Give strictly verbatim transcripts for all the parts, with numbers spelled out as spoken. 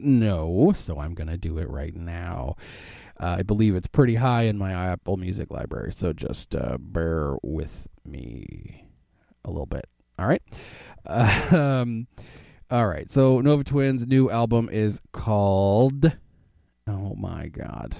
know, so I'm going to do it right now. Uh, I believe it's pretty high in my Apple Music library, so just uh, bear with me a little bit. All right? Uh, um, all right, so Nova Twins' new album is called... Oh, my God.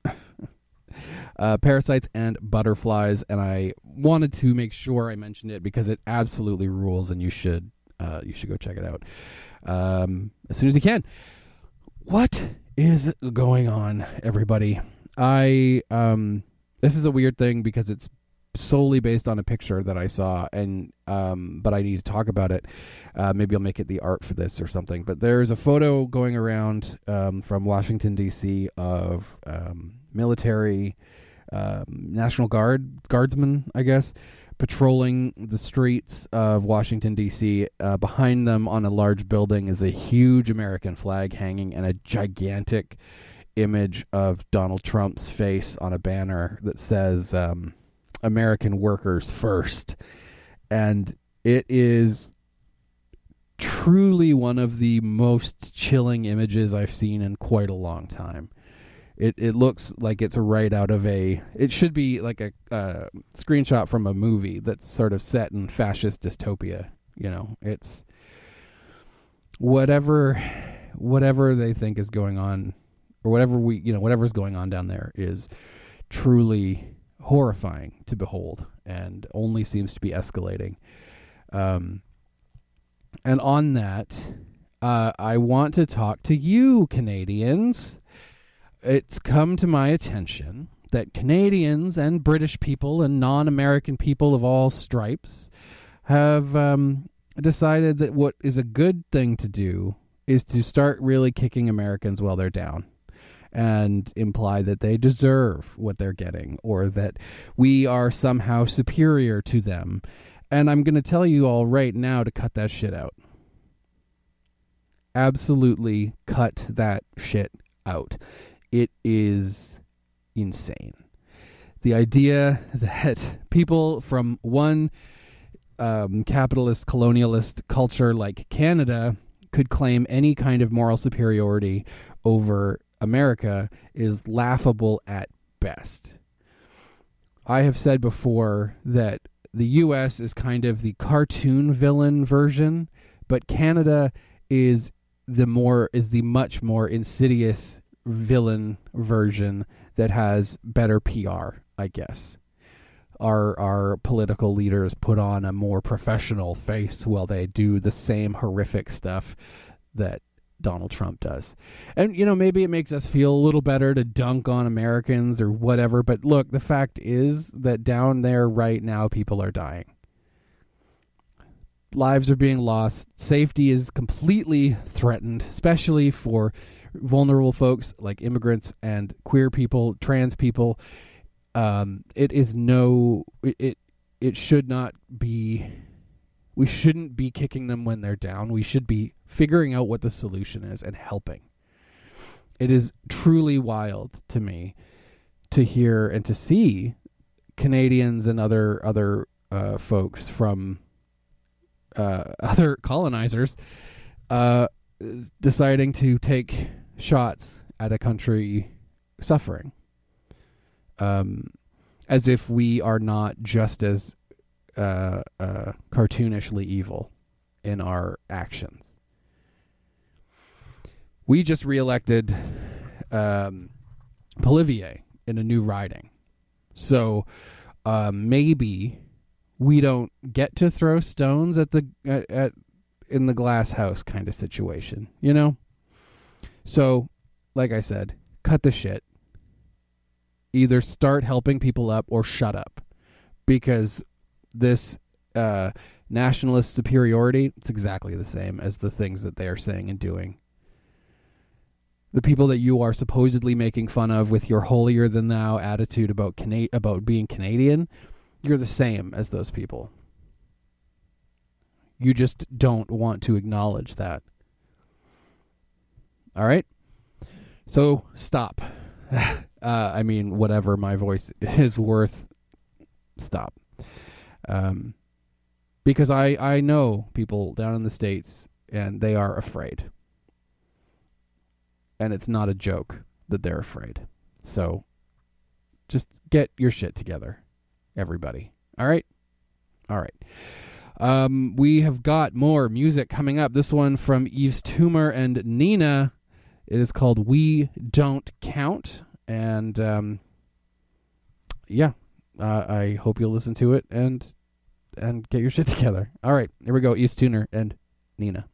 uh, Parasites and Butterflies, and I wanted to make sure I mentioned it because it absolutely rules, and you should uh, you should go check it out um, as soon as you can. What is going on, everybody? I um, this is a weird thing because it's solely based on a picture that I saw, and um, but I need to talk about it. Uh, maybe I'll make it the art for this or something. But there's a photo going around um, from Washington, D C of um, military, um, National Guard, guardsmen, I guess, patrolling the streets of Washington, D C. Uh, behind them on a large building is a huge American flag hanging and a gigantic image of Donald Trump's face on a banner that says um, American workers first. And it is truly one of the most chilling images I've seen in quite a long time. It it looks like it's right out of a... It should be like a uh, screenshot from a movie that's sort of set in fascist dystopia. You know, it's... Whatever, whatever they think is going on, or whatever we, you know, whatever's going on down there is truly horrifying to behold and only seems to be escalating. Um, and on that, uh, I want to talk to you, Canadians. It's come to my attention that Canadians and British people and non-American people of all stripes have um, decided that what is a good thing to do is to start really kicking Americans while they're down and imply that they deserve what they're getting or that we are somehow superior to them. And I'm going to tell you all right now to cut that shit out. Absolutely cut that shit out. It is insane. The idea that people from one um, capitalist colonialist culture like Canada could claim any kind of moral superiority over America is laughable at best. I have said before that the U S is kind of the cartoon villain version, but Canada is the more is the much more insidious villain version that has better P R, I guess. Our our political leaders put on a more professional face while they do the same horrific stuff that Donald Trump does. And, you know, maybe it makes us feel a little better to dunk on Americans or whatever, but look, the fact is that down there right now, people are dying. Lives are being lost. Safety is completely threatened, especially for vulnerable folks like immigrants and queer people, trans people. Um, it is no, it, it, it should not be, we shouldn't be kicking them when they're down. We should be figuring out what the solution is and helping. It is truly wild to me to hear and to see Canadians and other other uh, folks from uh, other colonizers uh, deciding to take shots at a country suffering, um, as if we are not just as uh, uh, cartoonishly evil in our actions. We just reelected um, Poilievre in a new riding. So uh, maybe we don't get to throw stones at the at, at in the glass house kind of situation, you know? So, like I said, cut the shit. Either start helping people up or shut up. Because this uh, nationalist superiority, it's exactly the same as the things that they are saying and doing. The people that you are supposedly making fun of with your holier-than-thou attitude about Cana- about being Canadian, you're the same as those people. You just don't want to acknowledge that. All right? So, stop. uh, I mean, whatever my voice is worth, stop. Um, because I, I know people down in the States, and they are afraid. and it's not a joke that they're afraid. So just get your shit together, everybody. All right? All right. Um, we have got more music coming up. This one from Yves Tumor and Nina. It is called We Don't Count. And, um, yeah, uh, I hope you'll listen to it and and get your shit together. All right, here we go. Yves Tumor and Nina.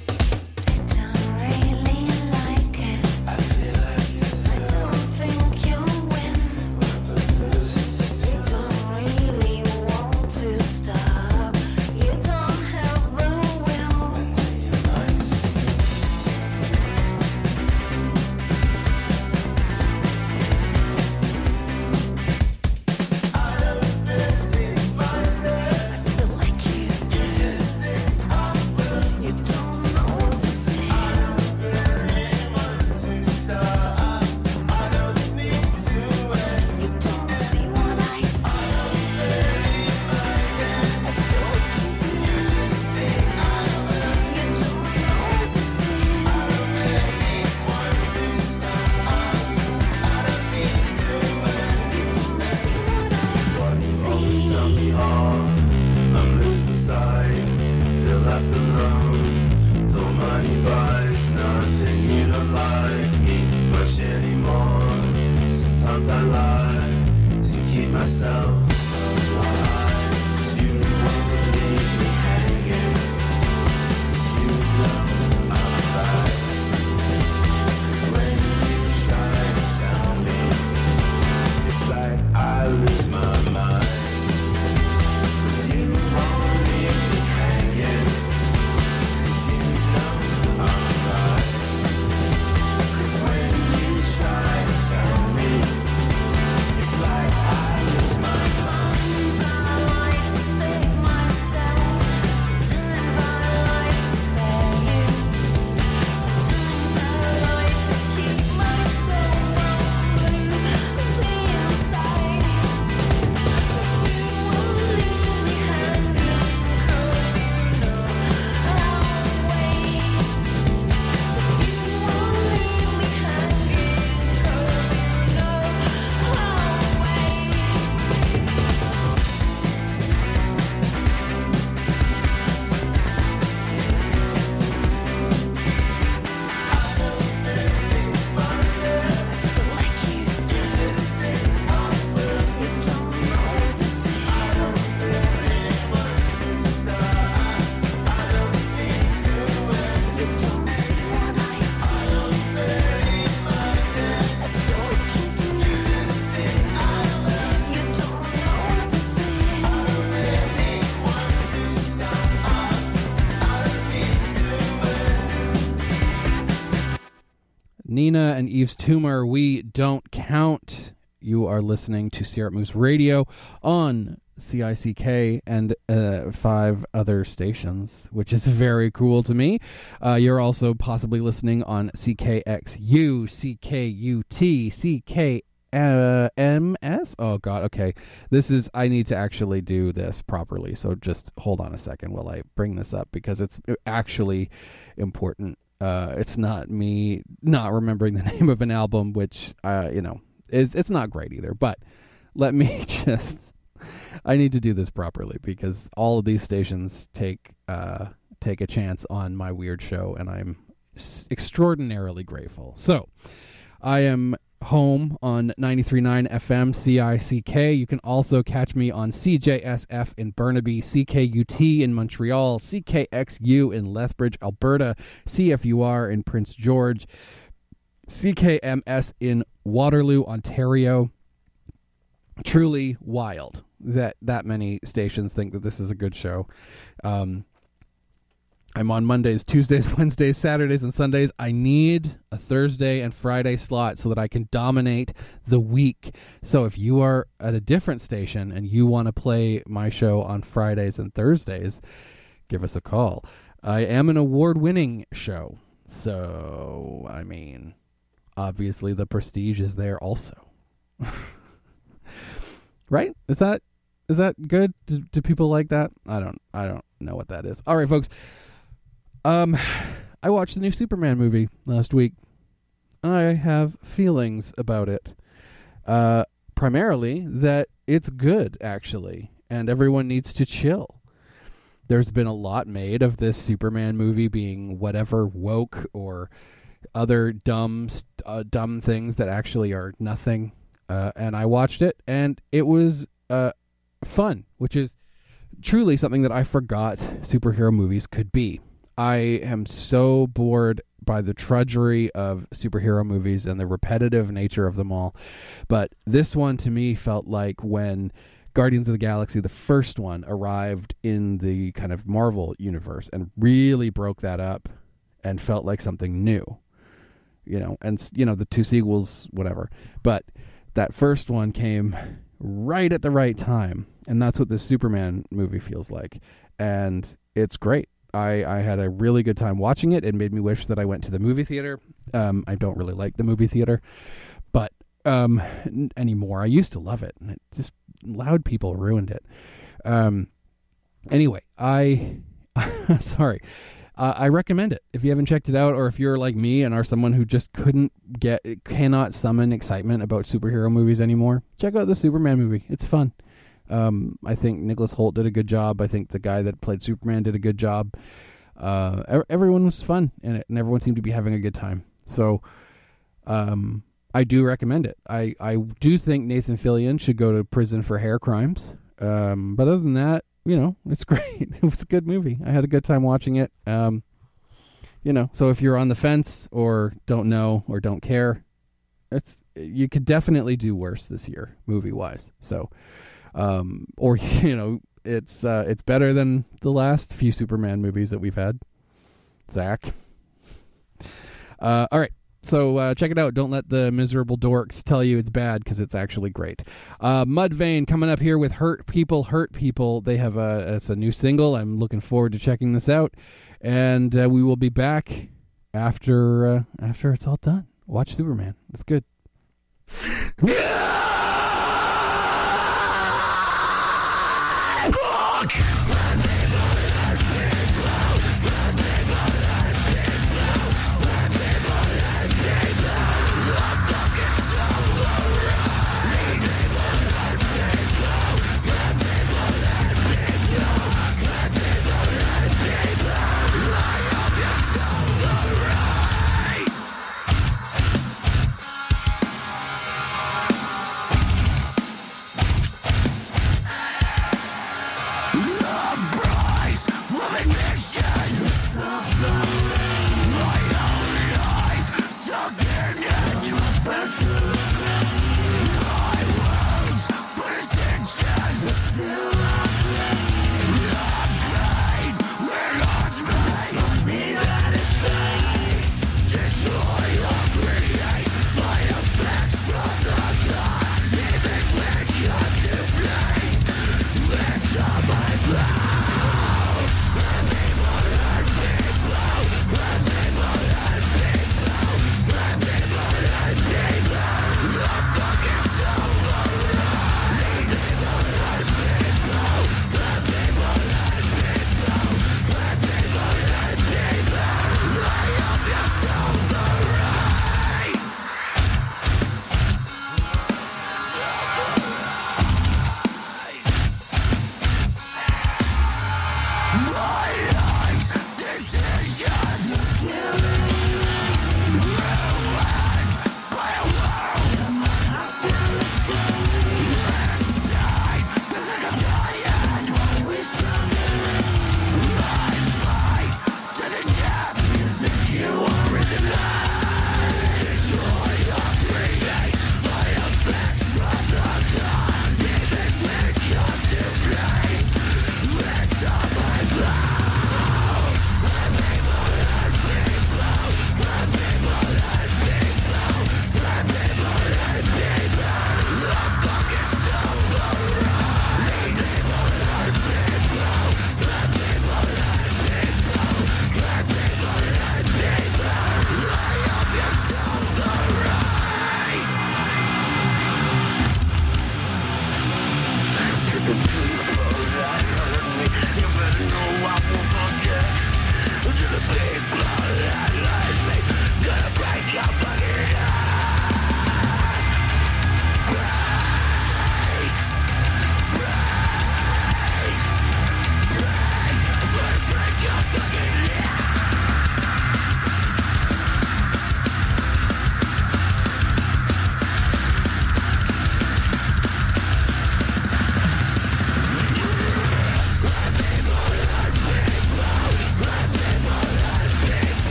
Nina and Yves Tumor, We Don't Count. You are listening to Syrup Moose Radio on C I C K and uh, five other stations, which is very cool to me. Uh, you're also possibly listening on C K X U, C K U T, C K uh, M S. Oh, God, okay. This is, I need to actually do this properly, so just hold on a second while I bring this up, because it's actually important. Uh, it's not me not remembering the name of an album, which, uh, you know, is it's not great either. But let me just, I need to do this properly, because all of these stations take uh, take a chance on my weird show, and I'm s- extraordinarily grateful. So I am home on ninety-three point nine F M C I C K. You can also catch me on C J S F in Burnaby, C K U T in Montreal, C K X U in Lethbridge, Alberta, C F U R in Prince George, C K M S in Waterloo, Ontario. Truly wild that that many stations think that this is a good show. Um, I'm on Mondays, Tuesdays, Wednesdays, Saturdays, and Sundays. I need a Thursday and Friday slot so that I can dominate the week. So if you are at a different station and you want to play my show on Fridays and Thursdays, give us a call. I am an award-winning show. So, I mean, obviously the prestige is there also. Right? Is that is that good? Do, do people like that? I don't I don't know what that is. All right, folks. Um, I watched the new Superman movie last week. I have feelings about it. Uh, primarily that it's good, actually, and everyone needs to chill. There's been a lot made of this Superman movie being whatever woke or other dumb, uh, dumb things that actually are nothing. Uh, and I watched it, and it was uh, fun, which is truly something that I forgot superhero movies could be. I am so bored by the trudgery of superhero movies and the repetitive nature of them all. But this one, to me, felt like when Guardians of the Galaxy, the first one, arrived in the kind of Marvel universe and really broke that up and felt like something new. You know, and, you know, the two sequels, whatever. But that first one came right at the right time. And that's what this Superman movie feels like. And it's great. I, I had a really good time watching it. It made me wish that I went to the movie theater. Um, I don't really like the movie theater, but um, n- anymore. I used to love it, and it just loud people ruined it. Um, anyway, I sorry. Uh, I recommend it if you haven't checked it out, or if you're like me and are someone who just couldn't get, cannot summon excitement about superhero movies anymore. Check out the Superman movie. It's fun. Um, I think Nicholas Hoult did a good job. I think the guy that played Superman did a good job. Uh, everyone was fun in it, and everyone seemed to be having a good time. So, um, I do recommend it. I, I do think Nathan Fillion should go to prison for hair crimes. Um, but other than that, you know, it's great. It was a good movie. I had a good time watching it. Um, you know, so if you're on the fence or don't know or don't care, it's, you could definitely do worse this year, movie wise. So, Um, or, you know, it's uh, it's better than the last few Superman movies that we've had. Zach. Uh, all right. So uh, check it out. Don't let the miserable dorks tell you it's bad, because it's actually great. Uh, Mudvayne coming up here with Hurt People, Hurt People. They have a, it's a new single. I'm looking forward to checking this out. And uh, we will be back after, uh, after it's all done. Watch Superman. It's good.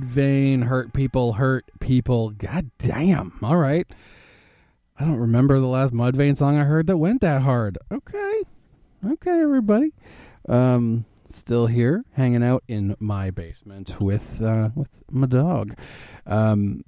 Mudvayne, Hurt People, Hurt People. God damn. All right. I don't remember the last Mudvayne song I heard that went that hard. Okay. Okay, everybody. Um, still here, hanging out in my basement with uh, with my dog. Um,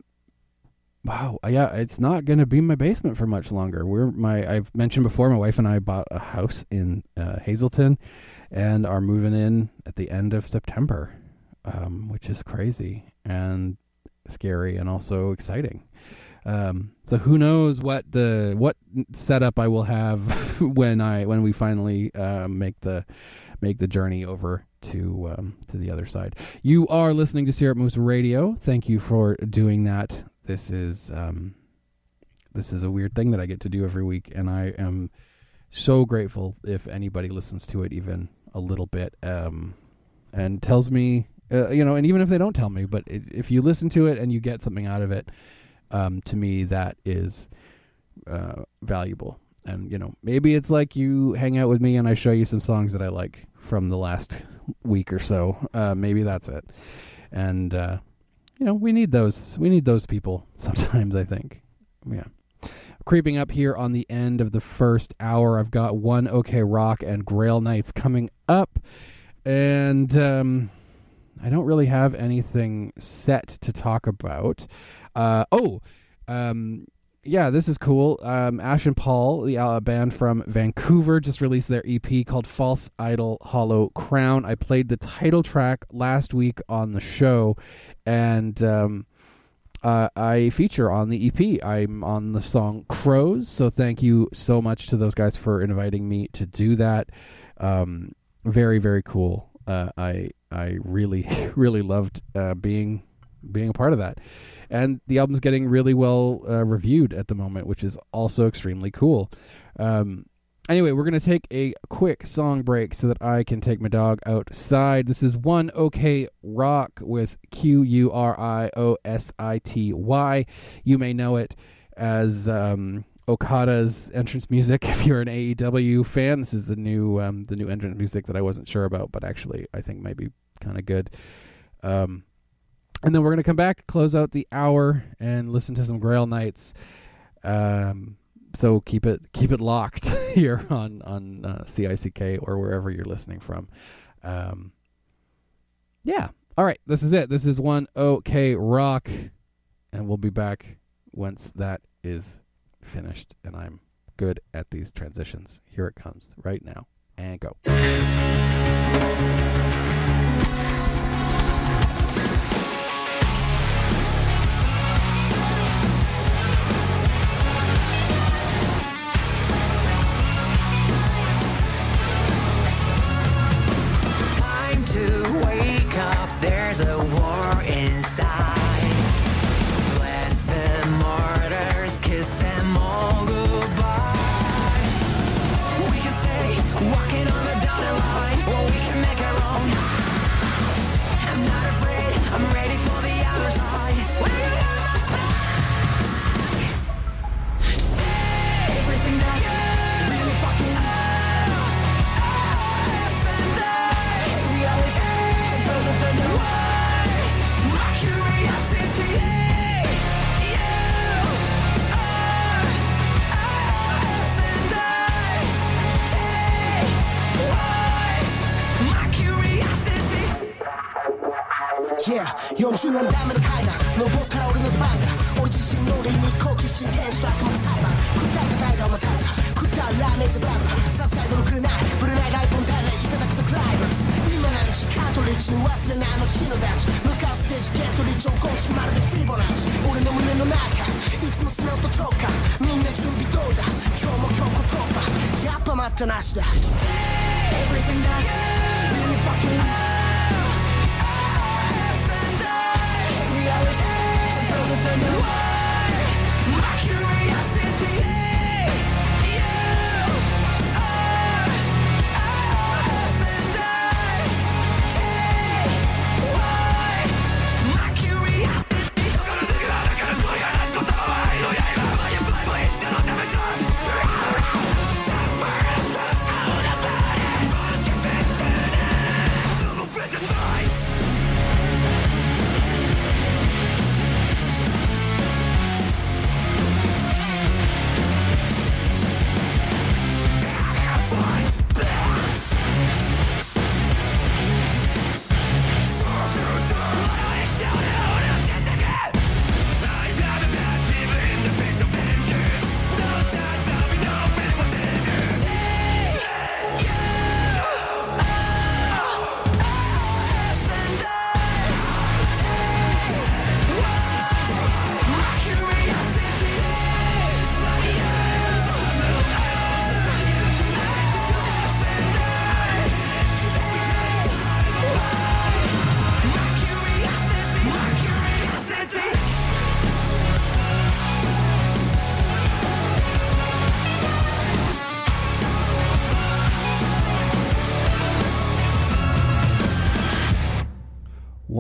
wow. Yeah, it's not going to be my basement for much longer. We're my I've mentioned before, my wife and I bought a house in uh, Hazelton and are moving in at the end of September, um, which is crazy and scary and also exciting. Um, so who knows what the what setup I will have when I when we finally uh, make the make the journey over to um, to the other side. You are listening to Syrup Moose Radio. Thank you for doing that. This is um, this is a weird thing that I get to do every week, and I am so grateful if anybody listens to it even a little bit um, and tells me, uh, you know, and even if they don't tell me, but it, if you listen to it and you get something out of it. Um, to me, that is uh, valuable. And, you know, maybe it's like you hang out with me and I show you some songs that I like from the last week or so. Uh, maybe that's it. And, uh, you know, we need those. We need those people sometimes, I think. Yeah. Creeping up here on the end of the first hour, I've got One OK Rock and Grail Nights coming up. And um, I don't really have anything set to talk about. Uh, oh, um, yeah, this is cool. Um, Ash and Paul, the uh, band from Vancouver, just released their E P called False Idol Hollow Crown. I played the title track last week on the show, and um, uh, I feature on the E P. I'm on the song Crows, so thank you so much to those guys for inviting me to do that. Um, very, very cool. Uh, I I really, really loved uh, being being a part of that. And the album's getting really well uh, reviewed at the moment, which is also extremely cool. Um, anyway, we're going to take a quick song break so that I can take my dog outside. This is One OK Rock with Q U R I O S I T Y. You may know it as um, Okada's entrance music if you're an A E W fan. This is the new um, the new entrance music that I wasn't sure about, but actually I think might be kind of good. Um And then we're going to come back, close out the hour, and listen to some Grail Nights. Um, so keep it keep it locked here on, on uh, C I C K or wherever you're listening from. Um, yeah. All right. This is it. This is One OK Rock. And we'll be back once that is finished. And I'm good at these transitions. Here it comes right now. And go. There's a war inside. Bless them martyrs, kiss them all goodbye. We can stay walking on the dotted line, or we can make our own. I'm not afraid, I'm ready for the other side. Say everything that you really fucking know. Us and I, we always have sometimes I don't know why. Yeah, 영준한 담을 가이나 너보다 오르는 방가 우리 지신 노래 니코 키신 댄스 라크만 살바 굿다이다 다이다 못하다 굿다 라메즈 바바 사우사이드로 그날 부르나이 라이폰 달래 이따닥서 클라이브 이만한지 카톨릭지 왔으려 나는 히노다치 무카 스테이지 개토리 좀 꼬시 마르데 피보나치 우리 너무 내놓 나가 이츠모 스나우토 초카 민나 준비도다 교모 교코 토파 야빠 맞다 나시다 Say everything that you really fucking know. Don't know why my curiosity you are us and I take why my curiosity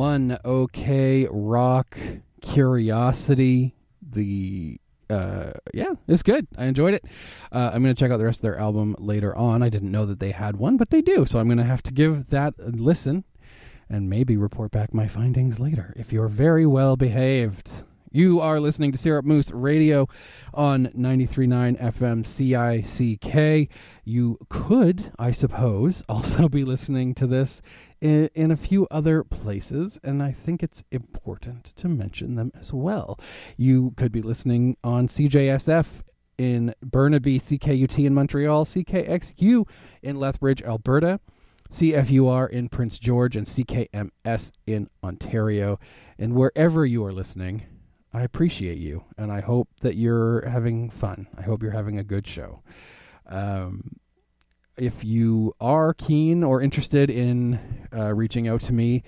one OK Rock Curiosity. The uh, yeah, it's good. I enjoyed it. Uh, I'm going to check out the rest of their album later on. I didn't know that they had one, but they do. So I'm going to have to give that a listen and maybe report back my findings later if you're very well behaved. You are listening to Syrup Moose Radio on ninety-three point nine F M C I C K. You could, I suppose, also be listening to this in, in a few other places, and I think it's important to mention them as well. You could be listening on C J S F in Burnaby, C K U T in Montreal, C K X U in Lethbridge, Alberta, C F U R in Prince George, and C K M S in Ontario. And wherever you are listening, I appreciate you, and I hope that you're having fun. I hope you're having a good show. Um, if you are keen or interested in uh, reaching out to me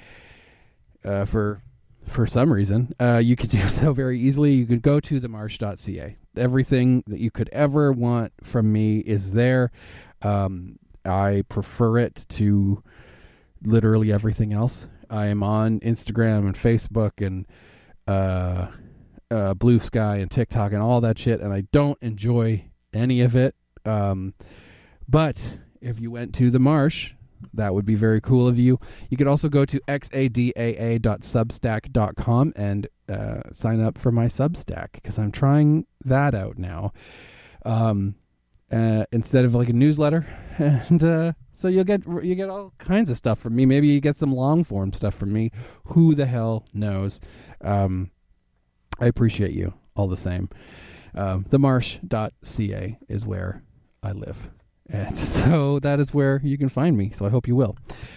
uh, for for some reason, uh, you could do so very easily. You could go to the marsh dot c a. Everything that you could ever want from me is there. Um, I prefer it to literally everything else. I am on Instagram and Facebook and uh, uh, Blue Sky and TikTok and all that shit, and I don't enjoy any of it. Um, but if you went to the Marsh, that would be very cool of you. You could also go to x a d a a dot substack dot com and uh, sign up for my Substack, because I'm trying that out now. Um, uh, instead of like a newsletter, and uh, so you'll get you get all kinds of stuff from me. Maybe you get some long form stuff from me. Who the hell knows? Um, I appreciate you all the same. Um, the marsh dot c a is where I live. And so that is where you can find me. So I hope you will.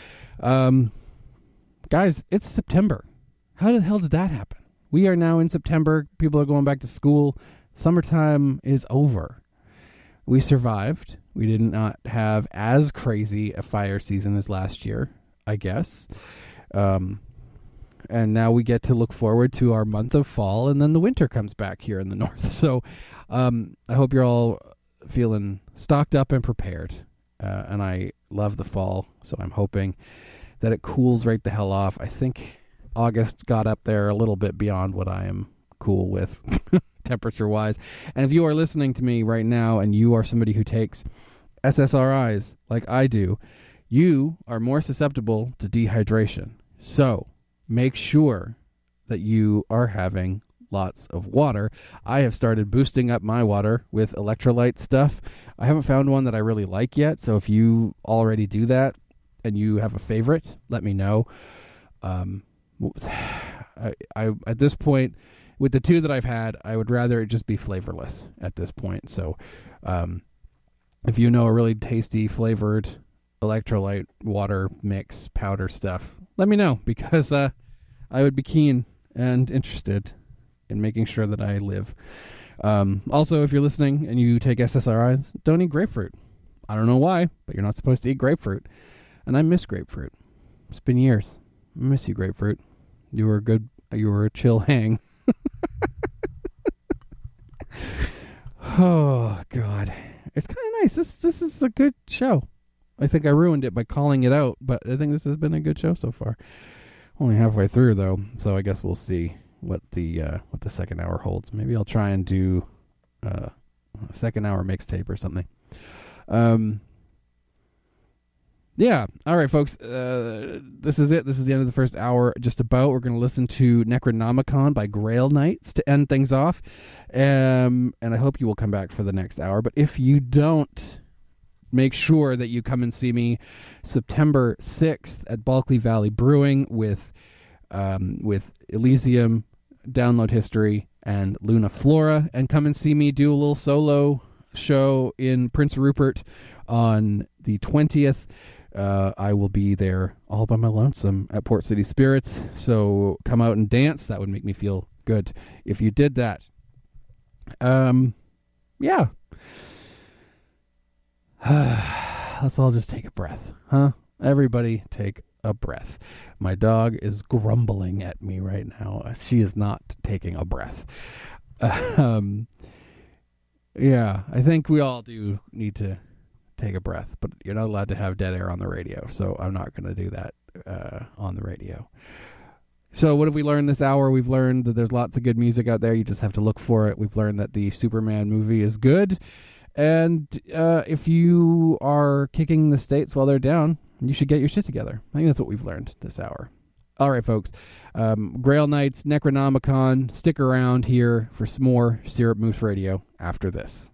Um, guys, it's September. How the hell did that happen? We are now in September. People are going back to school. Summertime is over. We survived. We did not have as crazy a fire season as last year, I guess. Um, and now we get to look forward to our month of fall, and then the winter comes back here in the north. So um, I hope you're all feeling stocked up and prepared. Uh, and I love the fall, so I'm hoping that it cools right the hell off. I think August got up there a little bit beyond what I am cool with temperature-wise. And if you are listening to me right now and you are somebody who takes S S R Is like I do, you are more susceptible to dehydration. So make sure that you are having lots of water. I have started boosting up my water with electrolyte stuff. I haven't found one that I really like yet, so if you already do that and you have a favorite, let me know. Um, I, I at this point, with the two that I've had, I would rather it just be flavorless at this point. So um, if you know a really tasty flavored electrolyte water mix powder stuff, let me know, because uh, I would be keen and interested in making sure that I live. Um, also, if you're listening and you take S S R Is, don't eat grapefruit. I don't know why, but you're not supposed to eat grapefruit. And I miss grapefruit. It's been years. I miss you, grapefruit. You were a good, you were a chill hang. Oh, God. It's kind of nice. This, this is a good show. I think I ruined it by calling it out, but I think this has been a good show so far. Only halfway through, though, so I guess we'll see what the uh, what the second hour holds. Maybe I'll try and do uh, a second hour mixtape or something. Um, yeah. All right, folks. Uh, this is it. This is the end of the first hour. Just about. We're going to listen to Necronomicon by Grail Knights to end things off. Um, and I hope you will come back for the next hour. But if you don't, make sure that you come and see me September sixth at Bulkley Valley Brewing with um, with Elysium, Download History, and Luna Flora, and come and see me do a little solo show in Prince Rupert on the twentieth. Uh, I will be there all by my lonesome at Port City Spirits, so come out and dance. That would make me feel good if you did that. Um, yeah. Let's all just take a breath, huh? Everybody take a breath. My dog is grumbling at me right now. She is not taking a breath. Um, yeah, I think we all do need to take a breath, but you're not allowed to have dead air on the radio, so I'm not going to do that uh, on the radio. So what have we learned this hour? We've learned that there's lots of good music out there. You just have to look for it. We've learned that the Superman movie is good. And uh, if you are kicking the states while they're down, you should get your shit together. I think that's what we've learned this hour. All right, folks. Um, Grail Knights, Necronomicon. Stick around here for some more Syrup Moose Radio after this.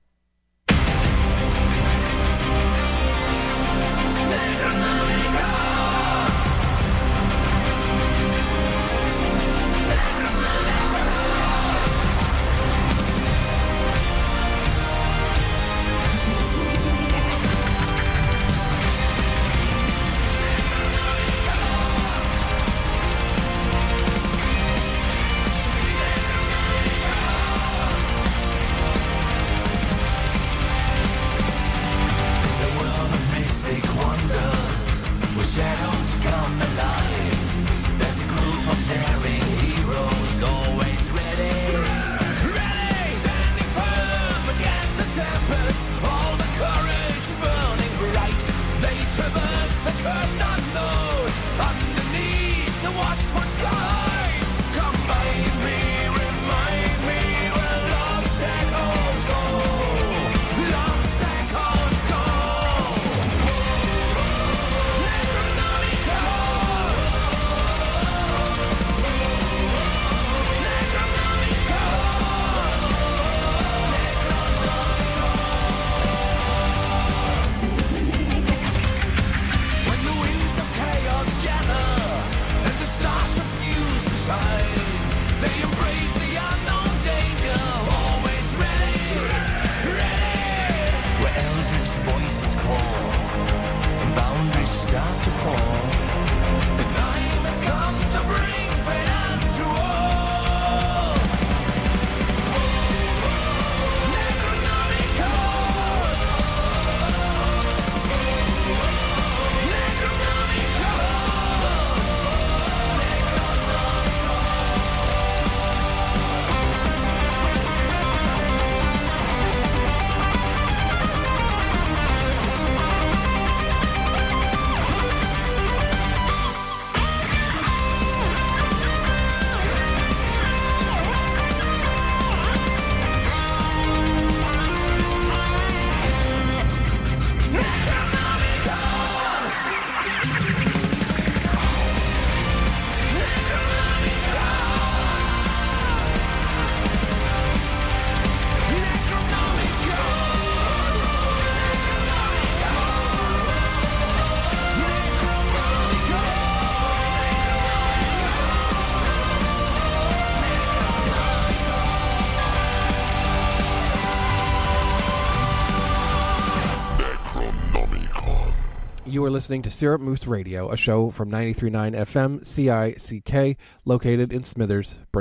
You are listening to Syrup Moose Radio, a show from ninety-three point nine F M C I C K, located in Smithers, British